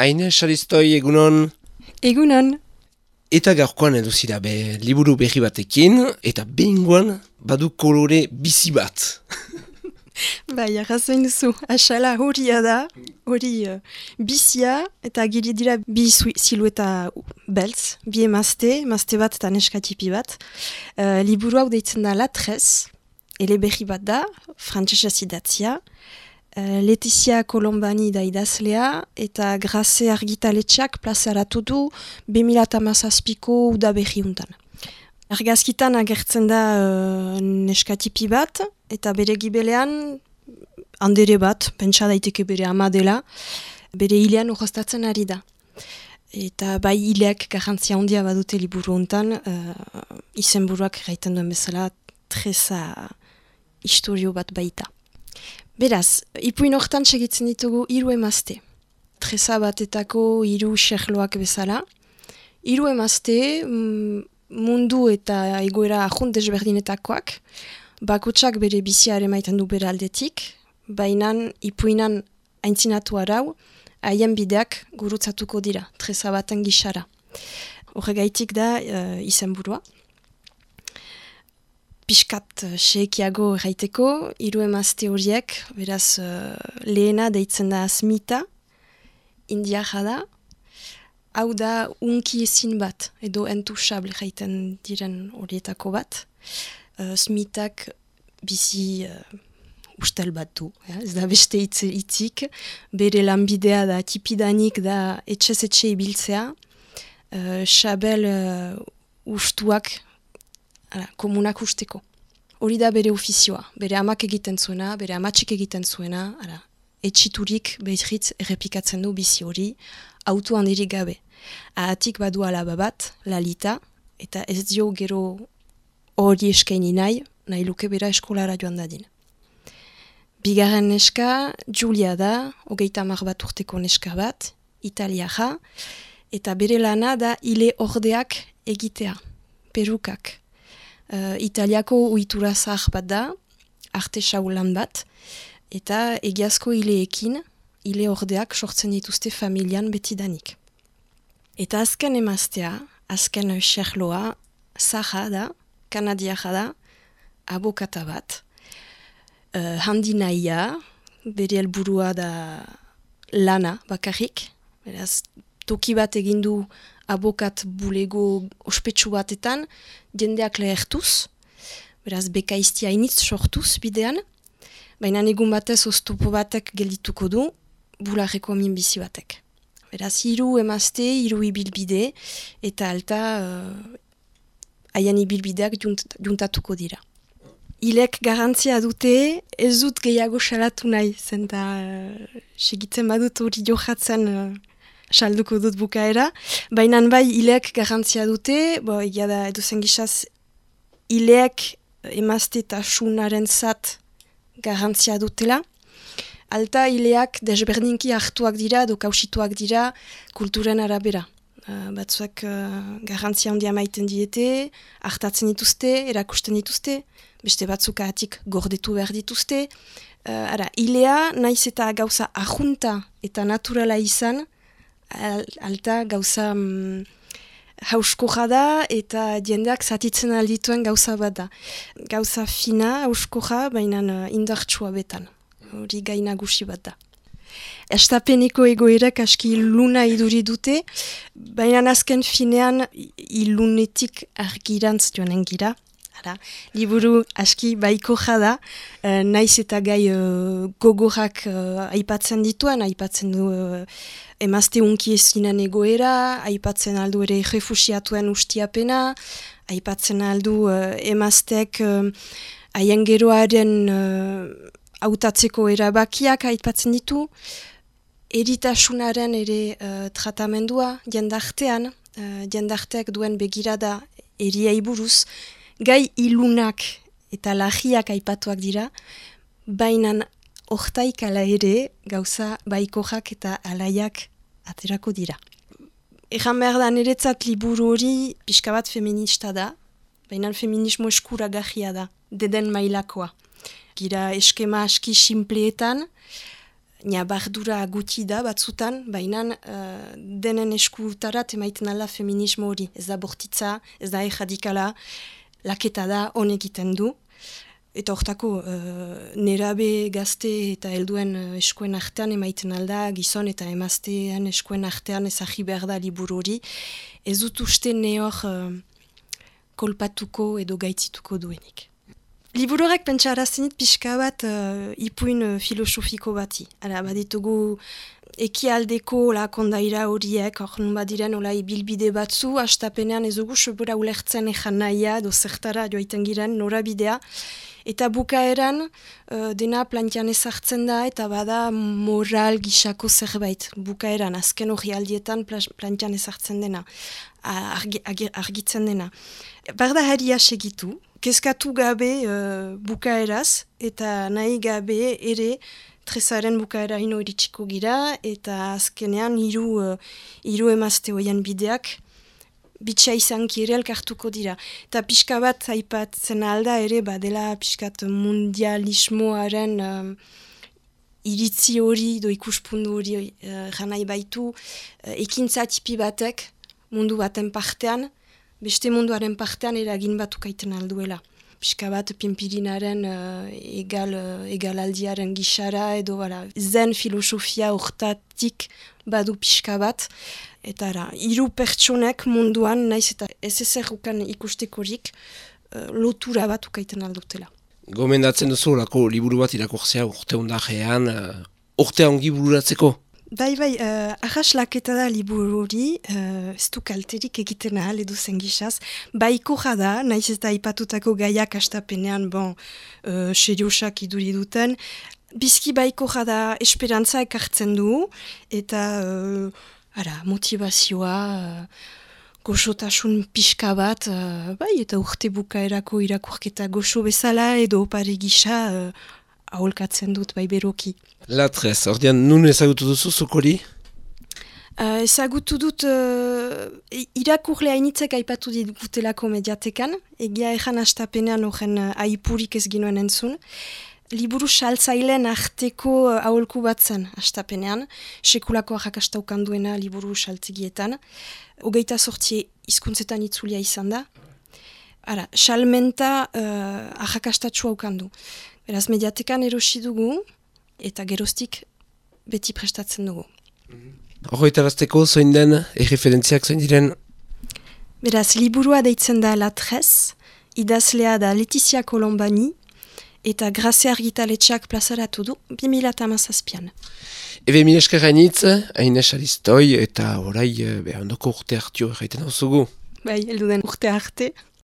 Aine, Xaristoi, egunon. Egunon. Eta gaurkoan eduzira liburu berri batekin, eta behingoan badu kolore bizi bat. Bai, arrazoin duzu, asala horia da, hori bizia, eta giri dira bi silueta beltz, bi emazte bat eta neskatipi bat. Liburu hau deitzen da Latrez, ele berri bat da, frantsesez idatzia. Letizia Colombani da idazlea, eta Graze argitaletxeak plazaratu du 2017ko uda berri untan. Argazkitan agertzen da neskatipi bat, eta bere gibelean andere bat, pentsa daiteke bere ama dela, bere hilean urrastatzen ari da. Eta bai hileak garrantzia handia badute liburu untan, izenburuak gaiten duen bezala, treza historio bat baita. Beraz, ipuin hortan segitzen ditugu 3 emazte. Treza batetako 3 xerloak bezala. 3 emazte, mundu eta egoera ahunt desberdinetakoak, bakotsak bere biziare maiten du bere aldetik, baina ipuinan aintzinatu arau, haien bideak gurutzatuko dira, treza baten gixara. Horregaitik da izenburua. Piskat seekiago erraiteko, 3 emazte horiek, beraz lehena deitzen da Smita, indiarra da, hau da unki ezin bat, edo entusable jaiten diren horietako bat. Smitak bizi ustel bat du, ez da beste hitzik, bere lanbidea da tipidanik da etxez etxe ibiltzea, xabel ustuak komunak usteko. Hori da bere ofizioa, bere amak egiten zuena, bere amatxik egiten zuena, etxiturik behitritz errepikatzen du bizi hori, auto handirik gabe. Ahatik badu alaba bat, Lalita, eta ez dio gero hori eskaini nahi luke bera eskolara joan dadin. Bigarren neska, Julia da, 30 bat urteko neska bat, italiaja, eta bere lana da hile ordeak egitea, perukak. Italiako uitura zahar bat da, arte saulan bat, eta egiazko hileekin, hile ordeak sortzen dituzte familian betidanik. Eta azken emaztea, azken xerloa, zaha da, kanadiaja da, abokata bat, handi nahia, bere helburua da lana bakarrik, beraz, toki bat egindu abokat bulego ospetsu batetan, jendeak lehertuz, beraz bekaiztia initz sortuz bidean, baina egun batez oztopo batek geldituko du, bularreko minbizi batek. Beraz, 3 emazte, 3 ibilbide, eta alta haien ibilbideak juntatuko dira. Hilek garantzia dute, ez dut gehiago salatu nahi, zenta segitzen badut hori johatzen salduko dut bukaera, baina bai hilek garantzia dute, egia da edozen gizaz, hilek emaztetasunaren zat garantzia dutela, alta hileak desberdinki hartuak dira, edo kausituak dira kulturen arabera. Batzuak garantzia handia maiten diete, hartatzen dituzte, erakusten dituzte, beste batzuk ahatik gordetu behar dituzte. Hilea naiz eta gauza ahunta eta naturala izan, alta gauza hauskoja da eta jendeak zatitzen aldituen gauza bat da. Gauza fina, hauskoja, baina indartsua betan. Hori gai nagusi bat da. Estapeneko egoerak aski luna iduri dute, baina azken finean ilunetik argirantz joanen gira. Liburu aski baikoja da, naiz eta gai gogorak aipatzen dituen, aipatzen du emazte unki ezinen egoera, aipatzen aldu ere refusiatuen ustiapena, aipatzen aldu emaztek haien geroaren hautatzeko erabakiak aipatzen ditu, eritasunaren ere tratamendua jendartean, jendarteak duen begirada eriei buruz, gai ilunak eta lagiak aipatuak dira, baina hortaik ala ere gauza baikojak eta alaiak aterako dira. Egan behar da niretzat liburu hori pixka bat feminista da, baina feminismo eskuragarria da, deden mailakoa. Gira eskema aski simpleetan, Bardura guti da batzutan, baina denen eskutarat emaiten ala feminismo hori. Ez da bortitza, ez da erradikala, laketa da, honek egiten du. Eta hortako, nerabe gazte eta helduen eskuen artean emaiten alda, gizon eta emaztean eskuen artean ezagi behar da liburu hori. Ez dut uste neor kolpatuko edo gaitzituko duenik. Liburu horrek pentsa araztenit pixka bat ipuin filosofiko bati. Hala, baditugu ekialdeko kondaira horiek, hor nun badiren ibilbide batzu, hastapenean ez dugu sobera ulertzen ejan nahia, edo zertara joaiten giren norabidea. Eta bukaeran dena plantian ezartzen da eta bada moral gisako zerbait. Bukaeran, azken hori aldietan plantian ezartzen dena, argitzen dena. Barda haria segitu, kezkatu gabe bukaeraz eta nahi gabe ere tresaren bukaera ino iritsiko gira eta azkenean hiru emazte hoian bideak bitxa izanki ere elkartuko dira. Eta pixka bat aipatzen alda ere badela pixkat mundialismoaren iritzi hori do ikuspundu hori janai baitu ekintza tipi batek mundu baten partean, beste munduaren partean eragin batukaiten alduela. Pixka bat Pimpirinaren egalaldiaren gixara edo zen filosofia hortatik badu pixka bat. Eta hiru pertsonek munduan, naiz eta ez ezerrukan ikustekorik, lotura bat ukaiten aldutela. Gomendatzen duzu lako liburu bat irakurtzea urte ondajean, urte ongi bururatzeko? Bai, arraslaketa da liburu hori, ez du kalterik egiten ahal edo zen gixaz. Baiko jada, naiz eta aipatutako gaiak astapenean, seriosak iduri duten, bizki baiko jada esperantza ekartzen du, eta motivazioa, goxotasun pixka bat, eta urte bukaerako irakurketa goxo bezala edo opare gisa aholkatzen dut bai beroki. Latrez, ordean nun ezagutu duzu zukori? Ezagutu dut irakurle hainitzek aipatu digutelako mediatekan, egia ejan astapenean horren aipurik ez ginoen entzun. Liburu saltzailen arteko aholku bat zen astapenean, sekulako arrakastaukan duena liburu saltzegietan. 28 hizkuntzetan itzulia izan da. Salmenta arrakastatxua ukandu. Beraz, mediatekan erosi dugu eta geroztik beti prestatzen dugu. Horretarazteko zoin den, erreferentziak zoin diren? Beraz, liburua deitzen da Latrez, idazlea da Letizia Colombani, eta Grazia Argitaletxeak plazaratu du 2017an. Ebe minesker hainitz, Aines Aristoi eta orai ondoko urte hartio erraiten hauzugu. Bai, heldu den urte arte.